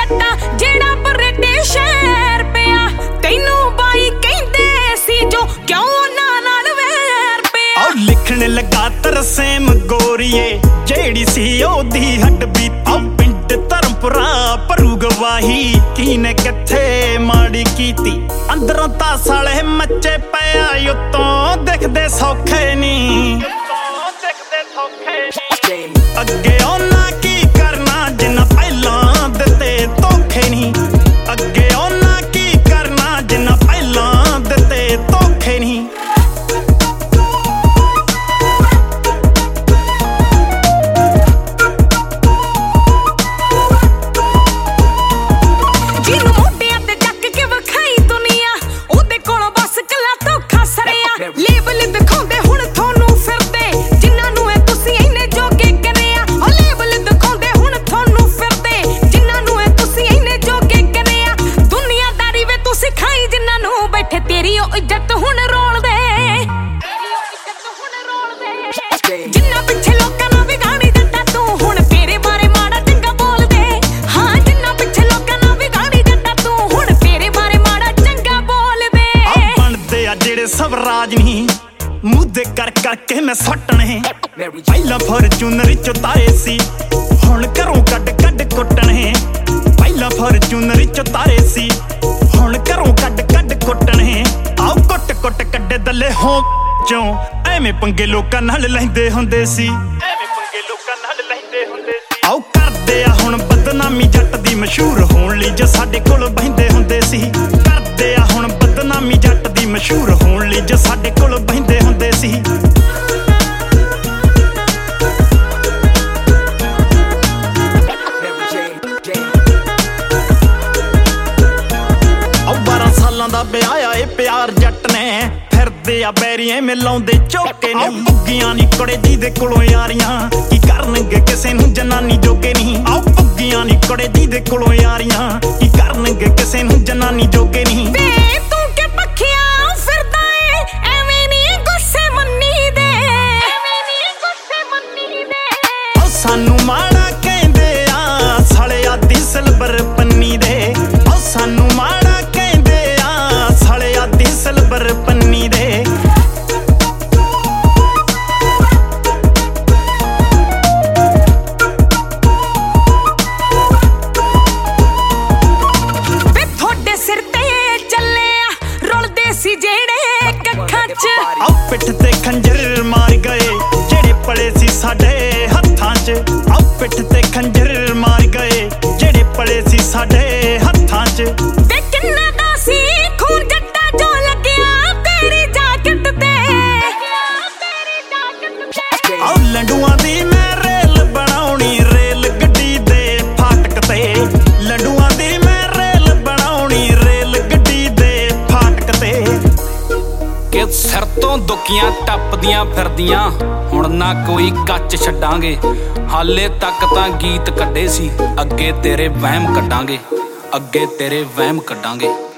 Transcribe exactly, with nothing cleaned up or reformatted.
ਜੱਟਾ ਜਿਹੜਾ ਬਰੇਟੇ ਸ਼ਹਿਰ ਪਿਆ ਤੈਨੂੰ ਬਾਈ ਕਹਿੰਦੇ ਸੀ ਜੋ ਕਿਉਂ ਉਹਨਾਂ ਨਾਲ ਵੈਰ ਪਿਆ। ਆਹ ਲਿਖਣ ਲੱਗਾ ਤਰਸੇਮ ਗੋਰੀਏ ਜਿਹੜੀ ਸੀ ਉਹਦੀ ਹੱਡ ਬੀਤੀ ਪਿੰਡ ਧਰਮਪੁਰਾ ਭਰੂ ਗਵਾਹੀ ਕਿਨੇ ਕਿੱਥੇ ਮਾੜੀ ਕੀਤੀ। ਅੰਦਰੋਂ ਤਾਂ ਸਾਲੇ ਮੱਚੇ ਪਿਆ ਉੱਤੋਂ ਦਿਖਦੇ ਸੌਖੇ ਨੀ ਅੱਗੇ ਉਹਨਾਂ ਕੀ ਕਰਨਾ ਜਿੰਨਾ ਪਹਿਲਾਂ ਦਿੱਤੇ ਧੋਖੇ ਨੀ ਅੱਗੇ ਉਹਨਾਂ ਕੀ ਕਰਨਾ ਜਿੰਨਾ ਪਹਿਲਾਂ ਦਿੱਤੇ ਧੋਖੇ ਨੀ। ਲੇਬਲ ਦਿਖਾਉਂਦੇ ਹੁਣ ਤੁਹਾਨੂੰ ਫਿਰਦੇ ਜਿਨ੍ਹਾਂ ਨੂੰ ਇਹ ਤੁਸੀਂ ਇੰਨੇ ਜੋਗੇ ਕਰਿਆ ਉਹ ਲੇਬਲ ਦਿਖਾਉਂਦੇ ਹੁਣ ਤੁਹਾਨੂੰ ਫਿਰਦੇ ਜਿਨ੍ਹਾਂ ਨੂੰ ਇਹ ਤੁਸੀਂ ਇੰਨੇ ਜੋਗੇ ਕਰਿਆ। ਦੁਨੀਆਦਾਰੀ ਵੇ ਤੁਸੀਂ ਖਾਈ ਜਿਨ੍ਹਾਂ ਨੂੰ ਬੈਠੇ ਤੇਰੀ ਉਹ ਇੱਜ਼ਤ ਹੁਣ ਰੋਲਦੇ ਜਿਨ੍ਹਾਂ ਪਿੱਛੇ ਲੋਕਾਂ ਨੂੰ ਵਿਗਾੜੀ ਦਿੱਤਾ ਤੂੰ ਹੁਣ ਤੇਰੇ ਬਾਰੇ ਮਾੜਾ ਚੰਗਾ ਬੋਲਦੇ। ਹਾਂ ਜਿਨ੍ਹਾਂ ਪਿੱਛੇ ਲੋਕਾਂ ਨੂੰ ਵਿਗਾੜੀ ਦਿੱਤਾ ਤੂੰ ਹੁਣ ਤੇਰੇ ਬਾਰੇ ਮਾੜਾ ਚੰਗਾ ਬੋਲਦੇ। ਆ ਬਣਦੇ ਆ ਜਿਹੜੇ ਸਵਰਾਜ ਨਹੀਂ ਮੁੱਦੇ ਕਰ ਕਰਕੇ ਮੈਂ ਸੱਟਣੇ ਪਹਿਲਾਂ ਫੋਰਚੂਨਰ ਚੋਂ ਤਾਰੇ ਸੀ ਹੁਣ ਘਰੋਂ ਕੱਢ ਕੱਢ ਕੁੱਟਣੇ ਪਹਿਲਾਂ ਫੋਰਚੂਨਰ ਚੋਂ ਤਾਰੇ ਸੀ ਹੁਣ ਘਰੋਂ ਕੱਢ ਕੱਢ ਕੁੱਟਣੇ ਆਓ ਕੁੱਟ ਕੁੱਟ ਕੱਢੇ ਦੱਲੇ ਹੋ ਚੋਂ ਐਵੇਂ ਪੰਗੇ ਲੋਕਾਂ ਨਾਲ ਲੈਂਦੇ ਹੁੰਦੇ ਸੀ ਐਵੇਂ ਪੰਗੇ ਲੋਕਾਂ ਨਾਲ ਲੈਂਦੇ ਹੁੰਦੇ ਸੀ। ਆਓ ਕਰਦੇ ਆ ਹੁਣ ਬਦਨਾਮੀ ਜੱਟ ਦੀ ਮਸ਼ਹੂਰ ਹੋਣ ਲਈ ਜੋ ਸਾਡੇ ਕੋਲ ਬਹਿੰਦੇ ਹੁੰਦੇ ਸੀ ਕਰਦੇ ਆ ਹੁਣ ਬਦਨਾਮੀ ਜੱਟ ਦੀ ਮਸ਼ਹੂਰ ਹੋਣ ਲਈ ਜੋ ਸਾਡੇ ਕੋਲ ਬਹਿੰਦੇ ਹੁੰਦੇ ਸੀ। ਬਾਰਾਂ ਸਾਲਾਂ ਦਾ ਵਿਆਹ ਆ ਇਹ ਪਿਆਰ ਜੱਟ ਨੇ ਫਿਰਦੇ ਆ ਬੈਰੀਏ ਮਿਲਾਉਂਦੇ ਝੋਕੇ ਨੇ ਪੁੱਗੀਆਂ ਨੀ ਕੁੜੇ ਜੀ ਦੇ ਕੋਲੋਂ ਯਾਰੀਆਂ ਕੀ ਕਰਨਗੇ ਕਿਸੇ ਨੂੰ ਜਨਾਨੀ ਜੋਗੇ ਨਹੀਂ। ਆਓ ਪੁੱਗੀਆਂ ਨੀ ਕੁੜੇ ਜੀ ਦੇ ਕੋਲੋਂ ਯਾਰੀਆਂ ਕੀ ਕਰਨਗੇ ਕਿਸੇ ਨੂੰ ਜਨਾਨੀ ਜੋਗੇ ਨਹੀਂ। ਸਾਨੂੰ ਮਾੜਾ ਕਹਿੰਦੇ ਆ ਸਾਲਿਆ ਦੀ ਸਿਲਵਰ ਪੰਨੀ ਦੇ ਉਹ ਸਾਨੂੰ ਮਾੜਾ ਕਹਿੰਦੇ ਆ ਸਾਲਿਆ ਦੀ ਸਿਲਵਰ ਪੰਨੀ ਦੇ। ਵੇ ਤੁਹਾਡੇ ਸਿਰ ਤੇ ਚੱਲੇ ਆ ਰੁਲਦੇ ਸੀ ਜਿਹੜੇ ਕੱਖਾਂ ਚ ਆ ਪਿੱਠ ਤੇ ਖੰਜਰ ਮਾਰ ਗਏ ਜਿਹੜੇ ਪਲੇ ਸੀ ਸਾਡੇ ਹੱਥਾਂ ਚ ਆ ਪਿੱਠ ਤੇ ਖੰਜਰ ਮਾਰ ਗਏ ਜਿਹੜੇ ਪਲੇ ਸੀ ਸਾਡੇ ਹੱਥਾਂ ਚ। ਵੇ ਕਿੰਨਾ ਦਾ ਸੀ ਖੂਨ ਜੱਟਾ ਜੋ ਲੱਗਿਆ ਤੇਰੀ ਜਾਕਟ ਤੇ ਆ ਲੰਡੂਆਂ ਦੀ ਮੈਂ ਰੇਲ ਬਣਾਉਣੀ ਰੇਲ ਗੱਡੀ ਦੇ ਫਾਟਕ ਤੇ ਲੰਡੂਆਂ ਦੀ ਮੈਂ ਰੇਲ ਬਣਾਉਣੀ ਰੇਲ ਗੱਡੀ ਦੇ ਫਾਟਕ ਤੇ। ਕਿ ਸਿਰ ਤੋਂ ਦੁੱਕੀਆਂ ਟੱਪਦੀਆਂ ਫਿਰਦੀਆਂ ਹੁਣ ਨਾ ਕੋਈ ਕੱਚ ਛੱਡਾਂਗੇ ਹਾਲੇ ਤੱਕ ਤਾਂ ਗੀਤ ਕੱਢੇ ਸੀ ਅੱਗੇ ਤੇਰੇ ਵਹਿਮ ਕੱਢਾਂਗੇ ਅੱਗੇ ਤੇਰੇ ਵਹਿਮ ਕੱਢਾਂਗੇ।